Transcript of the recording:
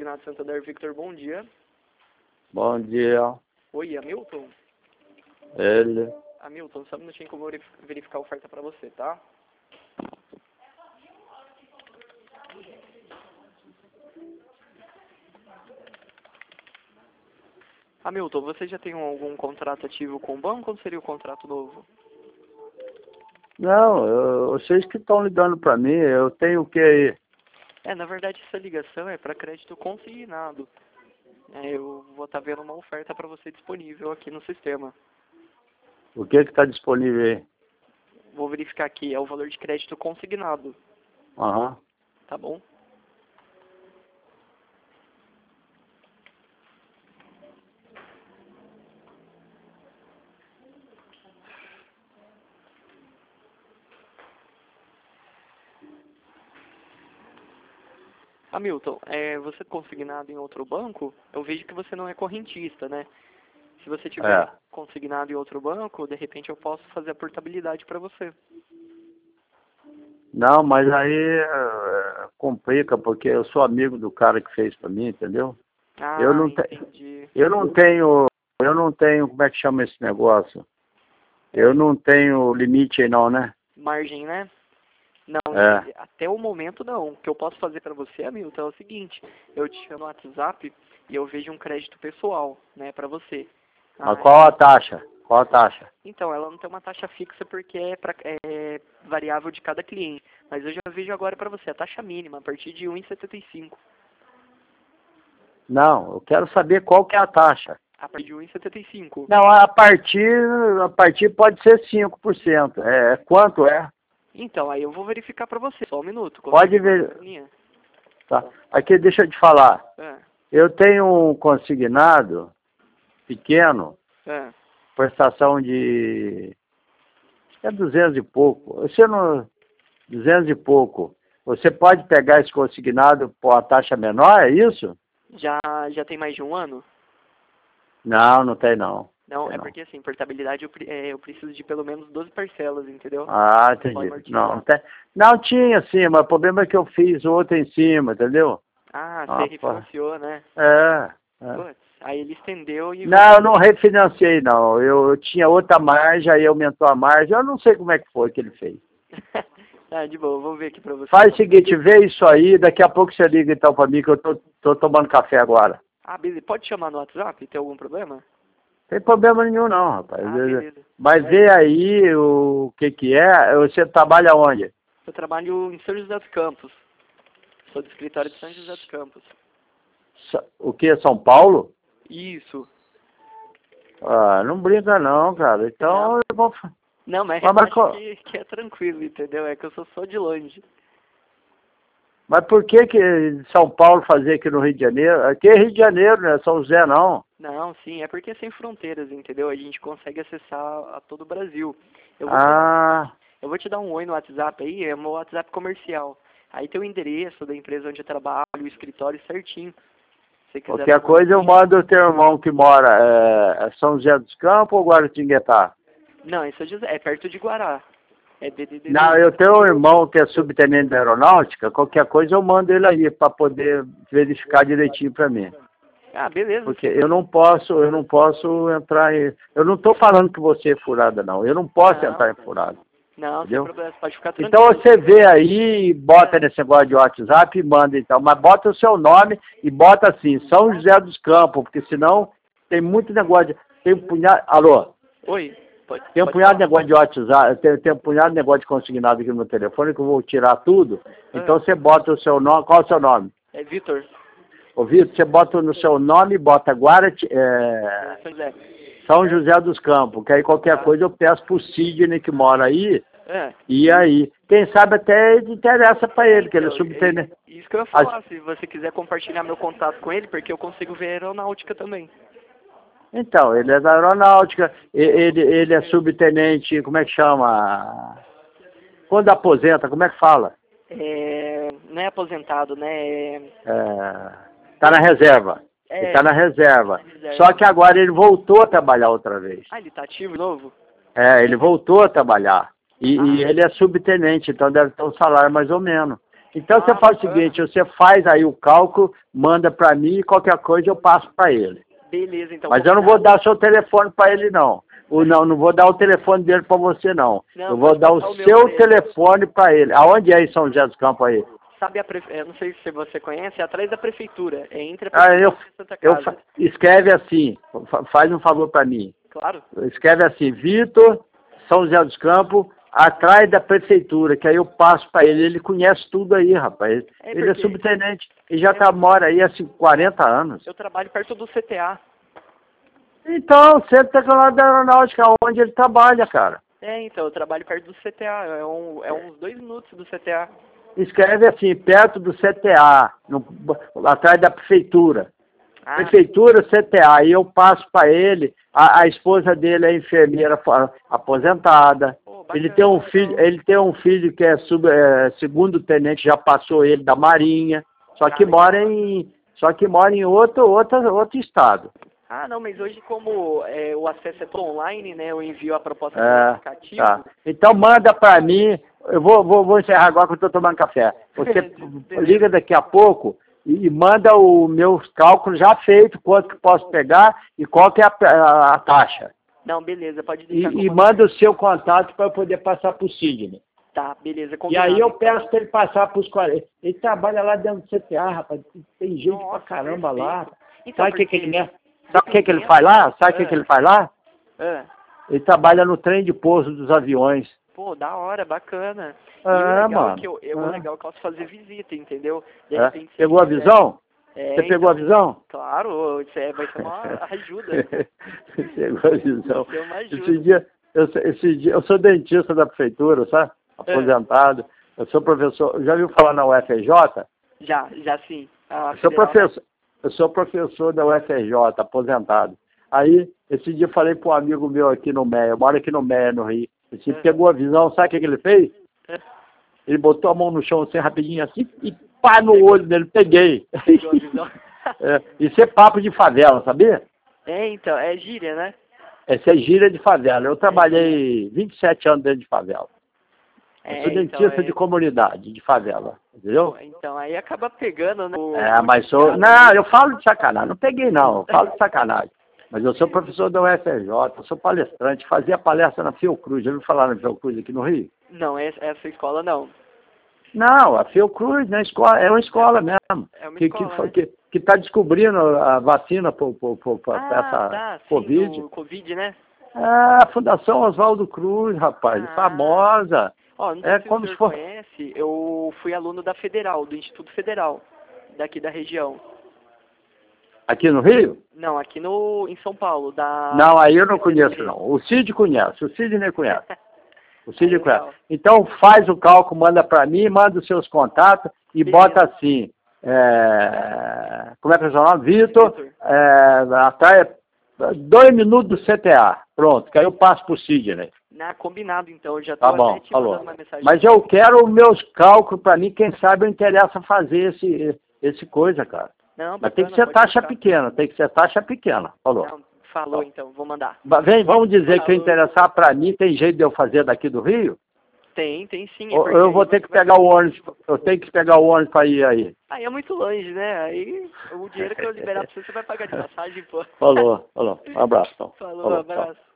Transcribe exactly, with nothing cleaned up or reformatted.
Consignado Santander, Victor, bom dia. Bom dia. Oi, Hamilton? Ele. Hamilton, só um minutinho que eu vou verificar a oferta para você, tá? Hamilton, você já tem algum contrato ativo com o banco ou seria o contrato novo? Não, eu, vocês que estão ligando para mim, eu tenho o que aí? É, na verdade essa ligação é para crédito consignado. É, eu vou estar vendo uma oferta para você disponível aqui no sistema. O que que está disponível aí? Vou verificar aqui, é o valor de crédito consignado, Aham. tá bom? Hamilton, é, você consignado em outro banco, eu vejo que você não é correntista, né? Se você tiver É. consignado em outro banco, de repente eu posso fazer a portabilidade para você. Não, mas aí é, complica, porque eu sou amigo do cara que fez para mim, entendeu? Ah, Eu não entendi. tenho, eu não tenho, eu não tenho, como é que chama esse negócio? Eu não tenho limite aí não, né? Margem, né? Não, É. até o momento não. O que eu posso fazer para você, Hamilton, é o seguinte: eu te chamo no WhatsApp e eu vejo um crédito pessoal, né, para você. Mas Ah, qual a taxa? Qual a taxa? então, ela não tem uma taxa fixa porque é, pra, é variável de cada cliente. Mas eu já vejo agora para você a taxa mínima, a partir de um vírgula setenta e cinco. Não, eu quero saber qual que é a taxa. A partir de um vírgula setenta e cinco. Não, a partir, a partir pode ser cinco por cento. É, quanto é? Então, aí eu vou verificar para você. Só um minuto. Pode ver. Linha? Tá. Aqui, deixa eu te falar. É, Eu tenho um consignado pequeno, é. prestação de é duzentos e pouco. Você não duzentos e pouco. Você pode pegar esse consignado por a taxa menor, é isso? Já, já tem mais de um ano? Não, não tem não. Não, Tem é não. porque assim, portabilidade eu, pre- é, eu preciso de pelo menos doze parcelas, entendeu? Ah, Pode entendi. amortizar. Não, tem, não tinha sim, mas o problema é que eu fiz outro em cima, entendeu? Ah, Ah, você refinanciou, né? É. é. Putz, aí ele estendeu e... Não, eu não refinanciei não. Eu, eu tinha outra margem, aí aumentou a margem. Eu não sei como é que foi que ele fez. Ah, de boa, vou ver aqui pra você. Faz o seguinte, vê isso aí, daqui a pouco você liga então pra mim que eu tô, tô tomando café agora. Ah, beleza. Pode chamar no WhatsApp? Tem algum problema? Tem problema nenhum não, rapaz. Ah, beleza. Mas vê aí o que que é. Você trabalha onde? Eu trabalho em São José dos Campos. Sou do escritório de São José dos Campos. Sa- O que? São Paulo? Isso. Ah, não brinca não, cara. Então Não. eu vou... Não, mas Mas, mas, relaxa co- que, que é tranquilo, entendeu? É que eu sou só de longe. mas por que que São Paulo fazer aqui no Rio de Janeiro? Aqui é Rio de Janeiro, né? São José não. Não, sim, é porque é sem fronteiras, entendeu? A gente consegue acessar a todo o Brasil. Eu vou, te, Ah, eu vou te dar um oi no WhatsApp aí, é o meu WhatsApp comercial. Aí tem o endereço da empresa onde eu trabalho, o escritório certinho. Se você quiser qualquer dar uma coisa eu olhadinha. mando o teu irmão que mora é, é São José dos Campos ou Guaratinguetá? Não, isso é, José- é perto de Guará. É D D D. Não, eu tenho um irmão que é subtenente da aeronáutica, qualquer coisa eu mando ele aí para poder verificar direitinho para mim. Ah, beleza. Porque eu não posso, eu não posso entrar em... Eu não estou falando que você é furada, não. Eu não posso Não. entrar em furada. Não, Entendeu? sem problema, pode ficar tranquilo. Então você vê aí, bota nesse negócio de WhatsApp e manda então. Mas bota o seu nome e bota assim, São José dos Campos, porque senão tem muito negócio de... Tem um punhado... Alô? Oi, pode, Tem um pode punhado de falar. negócio de WhatsApp, tem, tem um punhado de negócio de consignado aqui no meu telefone que eu vou tirar tudo. Então Ah. você bota o seu nome, qual é o seu nome? É Vitor. Ô Vitor, você bota no seu nome, bota Guarati, é, São José. São José dos Campos, que aí qualquer coisa eu peço pro Sidney que mora aí, É. e aí, quem sabe até interessa pra ele, que ele é Então, subtenente. é isso que eu ia falar, se você quiser compartilhar meu contato com ele, porque eu consigo ver aeronáutica também. Então, ele é da aeronáutica, e- ele, ele é subtenente, como é que chama? Quando aposenta, como é que fala? É, não é aposentado, né? É, É, tá na reserva. é, Ele tá na reserva. reserva. Só que agora ele voltou a trabalhar outra vez. Ah, ele tá ativo de novo? É, ele voltou a trabalhar. E, Ah. e ele é subtenente, então deve ter um salário mais ou menos. Então Ah, você faz o bacana. seguinte, você faz aí o cálculo, manda para mim e qualquer coisa eu passo para ele. Beleza, então. Mas eu não vou combinado. dar seu telefone para ele, não. Ou não, não vou dar o telefone dele para você, não. Não, Eu vou pode dar o passar o meu seu pra ele. telefone para ele. Aonde é em São José dos Campos aí? Sabe a prefe... Eu não sei se você conhece, é atrás da prefeitura. É entre a Ah, prefeitura eu, e Santa eu, Casa. fa- escreve assim, fa- faz um favor para mim. Claro. Escreve assim, Vitor, São José dos Campos, atrás da prefeitura, que aí eu passo para ele. Ele conhece tudo aí, rapaz. É Ele é porque subtenente. Ele já eu- tá, mora aí há cinco- quarenta anos. eu trabalho perto do C T A. Então, Centro Tecnológico da Aeronáutica, onde ele trabalha, cara. É, então, eu trabalho perto do C T A. É, um, é uns dois minutos do C T A. Escreve assim, perto do C T A, no, atrás da prefeitura. Ah, Prefeitura, C T A. Aí eu passo para ele, a, a esposa dele é enfermeira fa- aposentada. pô, bacana, Ele tem um legal. filho, ele tem um filho que é, sub, é segundo tenente, já passou ele da Marinha, só Ah, que legal. mora em, só que mora em outro, outro, outro estado. Ah, não, mas hoje como é, o acesso é todo online, né? Eu envio a proposta pelo É, aplicativo. tá. Então manda para mim, eu vou, vou, vou encerrar agora que eu estou tomando café. Você liga daqui a pouco e, e manda o meus cálculos já feitos, quanto que posso pegar e qual que é a, a, a taxa. Não, beleza, pode E, deixar e como... manda o seu contato para eu poder passar para o Sidney. Tá, beleza, E combinado. aí eu peço para ele passar para os quarenta. Ele trabalha lá dentro do C T A, rapaz. Tem gente Nossa, pra caramba lá. perfeito. Então, Sabe o que, que porque- ele é? Sabe o que, que ele faz lá? Sabe o que, que ele faz lá? Ah, Ele trabalha no trem de pouso dos aviões. pô, da hora, bacana. E o É, legal mano. é que eu, eu, o É. legal é que eu posso fazer visita, entendeu? De É. repente, se Pegou a quiser- visão? É, Você pegou a então, visão? Claro, isso é, vai ser uma ajuda. Pegou a visão. Vai ser uma ajuda. Esse dia, eu, esse dia, eu sou dentista da prefeitura, sabe? Aposentado. Eu sou professor, já viu falar na U F R J? Já, já sim. A Eu sou federal, né? professor, eu sou professor da U F R J, aposentado. Aí, esse dia eu falei para um amigo meu aqui no Meia, eu moro aqui no Meia, no Rio. Ele É. pegou a visão, sabe o que, que ele fez? É. Ele botou a mão no chão assim, rapidinho assim, e pá no olho dele, peguei. Pegou a visão. É, isso é papo de favela, sabia? É, então, é gíria, né? Essa é gíria de favela. Eu trabalhei vinte e sete anos dentro de favela. Eu É, sou então, dentista é- de comunidade, de favela, entendeu? Então, aí acaba pegando, né? o- É, o mas sou... ditado. Não, eu falo de sacanagem, não peguei não, eu falo de sacanagem. Mas eu sou professor da U F R J, eu sou palestrante, fazia palestra na Fiocruz. Já ouviu falar na Fiocruz aqui no Rio? Não, essa, essa escola não. Não, a Fiocruz né, escola, é uma escola mesmo, É uma que escola, está né? que, que tá descobrindo a vacina para Ah, essa tá, sim, Covid. do Covid, né? Ah, a Fundação Oswaldo Cruz, rapaz, Ah. famosa. Ó, não sei É se como o se senhor for... conhece, eu fui aluno da Federal, do Instituto Federal, daqui da região. Aqui no Rio? Não, aqui no, em São Paulo, da... Não, aí eu não conheço não. O Cid conhece, o Cid nem conhece. O Cid Ah, conhece. legal. Então faz o cálculo, manda para mim, manda os seus contatos e Beleza. bota assim, é, como é que é o seu nome? Vitor, Vitor. é, atrás, dois minutos do C T A. Pronto, que aí eu passo pro Sidney. Na, combinado, então, eu já tô Tá até bom, te falou. mandando uma mensagem. Mas eu quero os meus cálculos para mim, quem sabe eu interessa fazer esse, esse coisa, cara. Não, Mas tem que bacana, ser pode taxa deixar. pequena, tem que ser taxa pequena. Falou. Não, falou, então, vou mandar. Vem, vamos dizer que Falou. interessar para mim, tem jeito de eu fazer daqui do Rio? Tem, tem sim. é Ou porque eu vou aí ter você que vai- pegar o ônibus, eu tenho que pegar o ônibus para ir aí. Aí é muito longe, né? Aí o dinheiro que eu liberar pra você, você vai pagar de passagem, pô. Falou, falou. Um abraço. Então. Falou, Falou, abraço. tchau.